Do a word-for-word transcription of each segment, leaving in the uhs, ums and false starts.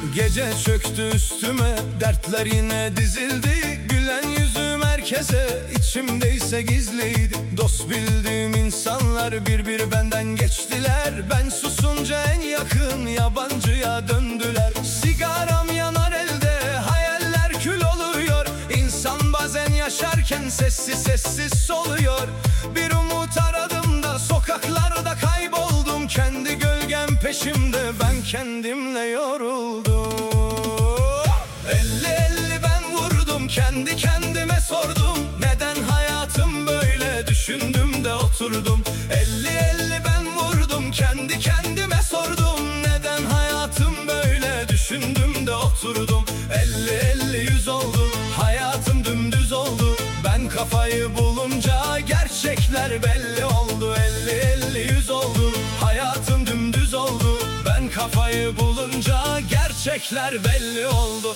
Gece çöktü üstüme, dertler yine dizildi. Gülen yüzüm herkese, içimdeyse gizliydi. Dost bildiğim insanlar bir bir benden geçtiler. Ben susunca en yakın yabancıya döndüler. Sigaram yanar elde, hayaller kül oluyor. İnsan bazen yaşarken sessiz sessiz soluyor. Bir umut aradım da sokaklarda kayboldum. Kendi gölgem peşimde, ben kendimle yoruldum. Elli elli ben vurdum, kendi kendime sordum. Neden hayatım böyle, düşündüm de oturdum. Elli elli ben vurdum, kendi kendime sordum. Neden hayatım böyle, düşündüm de oturdum. Elli elli yüz oldu, hayatım dümdüz oldu. Ben kafayı bulunca gerçekler belli oldu. Elli elli yüz oldu, hayatım dümdüz oldu. Ben kafayı bulunca gerçekler belli oldu.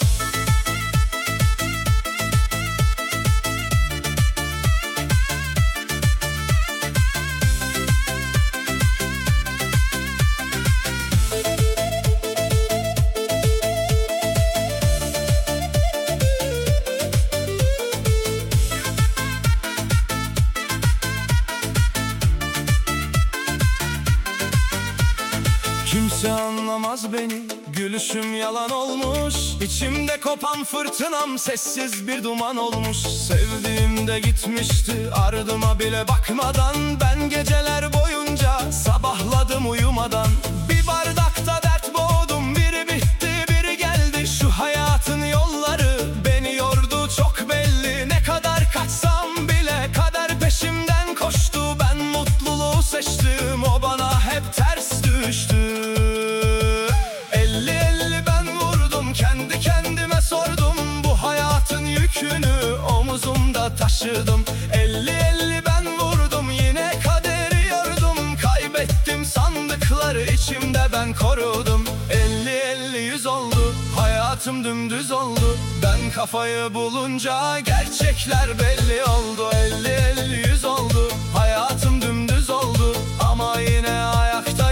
Kimse anlamaz beni, gülüşüm yalan olmuş. İçimde kopan fırtınam sessiz bir duman olmuş. Sevdiğim de gitmişti ardıma bile bakmadan. Ben geceler boyunca sabahladım uyumadan. Bir bardakta dert boğdum, biri bitti biri geldi. Şu hayatın yolları beni yordu çok belli. Ne kadar kaçsam bile kader peşimden koştu. Ben mutluluğu seçtim, o bana hep ters düştü. Elli elli ben vurdum, kendi kendime sordum. Bu hayatın yükünü omuzumda taşıdım. Elli elli ben vurdum, yine kaderi yordum. Kaybettim sandıkları, içimde ben korudum. Elli elli yüz oldu, hayatım dümdüz oldu. Ben kafayı bulunca gerçekler belli oldu. Elli elli yüz oldu, hayatım dümdüz oldu. Ama yine ayaktayım.